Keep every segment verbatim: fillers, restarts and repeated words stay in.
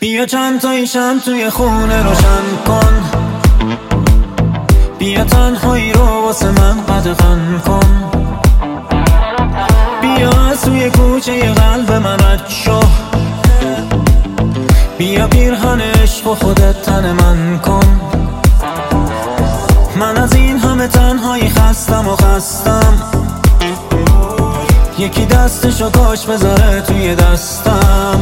بیا چند تایی شم توی خونه روشن کن، بیا تنهایی رو واسه من قدغن کن، بیا از توی کوچه قلب من رد شو، بیا پیرهن عشق و خودت تن من کن. من از این همه تنهایی خستم و خستم، یکی دستشو کاش بذاره توی دستم.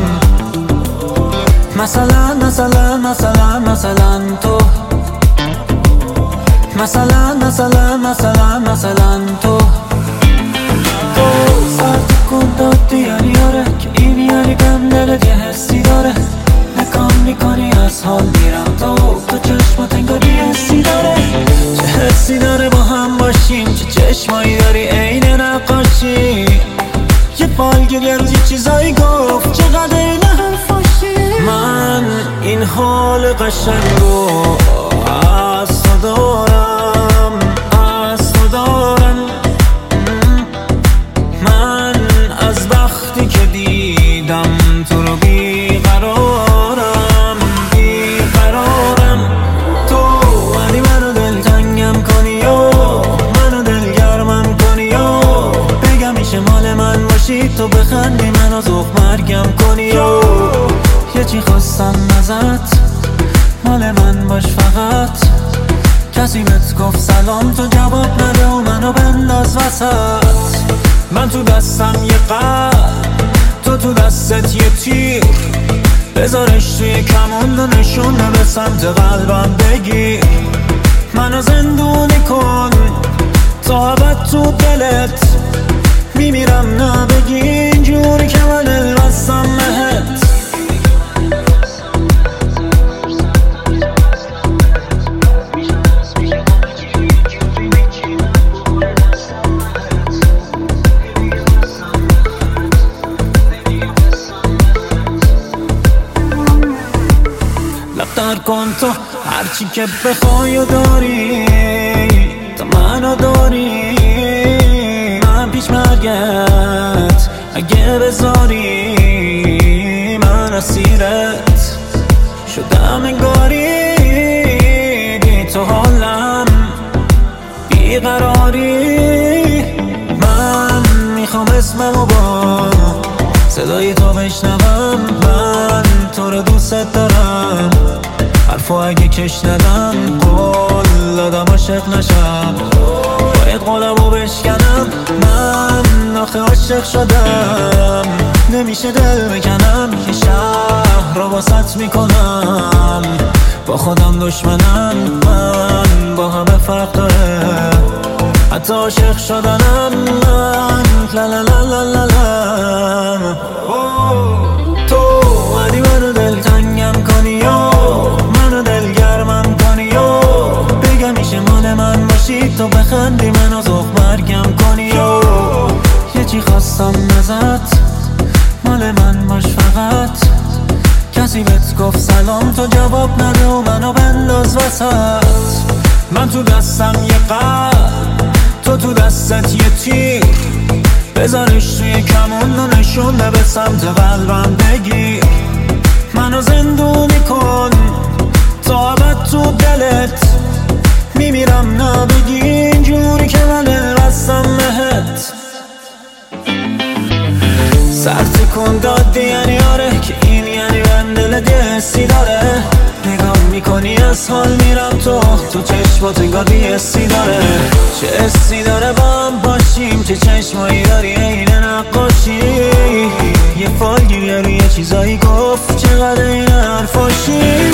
مثلا مثلا مثلا مثلا تو، مثلا مثلا مثلا مثلا تو تو سرد کن دادی یعنی آره که این یعنی بهم دلت یه حسی داره. نکام میکنی از حال میرم تو تو چشمات انگار یه حسی داره. چه حسی داره با هم باشیم، چه چشمایی داری عین نقاشی. یه فالگیر یه روزی چیزایی گفت چقدر این حرفاشی. من این حال قشنگو از تو دارم، از تو دارم. من از وقتی که دیدم تو رو بیقرارم، بیقرارم. تو ولی منو دلتنگم کنی و منو دلگرمم کنی و بگم میشه مال من باشی، تو بخندی منو ذوق مرگم کنی و یه چی خواستم ازت، مال من باش فقط. کسی بهت گفت سلام تو جواب نده و منو بنداز وسط. من تو دستم یه قلب، تو تو دستت یه تیر، بذارش توی کمون و نشونه به سمت قلبم بگیر. منو زندونی کن تا ابد تو دلت، میمیرم نبگی اینجوری که من دل بستم بهت. لفتر کن تو هرچی که بخوای و داری، تو منو داری. من پیش مرگت اگه بذاری، من اسیرت شدم انگاری. بی تو حالم بیقراری. من میخوام اسممو با صدای تو بشنوم. من تو رو دوست دارم، حرفو اگه کش ندم قول دادم عاشق نشم. باید قولمو بشکنم، من آخه عاشق شدم. نمیشه دل بکنم، یه شهر رو واسط میکنم. با خودم دشمنم، من با همه فرق داره. حتی عاشق شدنم من لا لا لا لا لا لا. تو ولی منو دلتنگم کنی و منو دلگرمم کنی و بگم میشه مال من باشی، تو بخندی منو ذوق مرگم کنی و یه چی خواستم ازت، مال من باش فقط. کسی بهت گفت سلام تو جواب نده و منو بنداز وسط. من تو دستم یه قلب، تو تو دستت یه تیر، بذارش توی کمون و نشونه به سمت قلبم بگیر. منو زندونی کن تا ابد تو دلت، میمیرم نبگی اینجوری که من دل بستم بهت. سرد کن دادی یعنی آره که این یعنی من دلت یه حسی داره. نگاه میکنی از حال میرم تو تو چشمات انگار یه حسی داره. چه حسی داره با هم باشیم، چه چشمایی داری عین نقاشی. یه فالگیر یه روی چیزایی گفت چقدر این حرفاشی.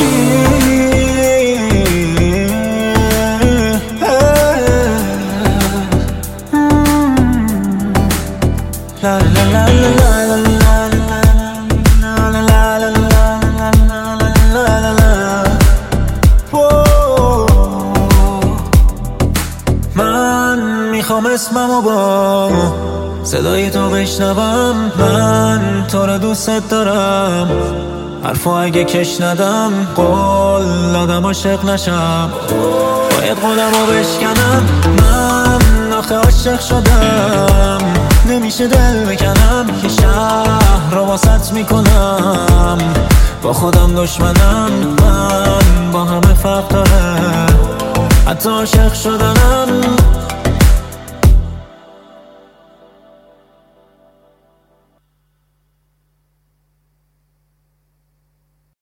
لا لا لا لا لا میخوام اسممو با صدای تو بشنوم. من تو رو دوست دارم، حرفو اگه کش ندم قول دادم عاشق نشم. باید قولمو بشکنم، من آخه عاشق شدم. نمیشه دل بکنم، یه شهر رو واسط میکنم. با خودم دشمنم، من با همه فرق داره. حتی عاشق شدنم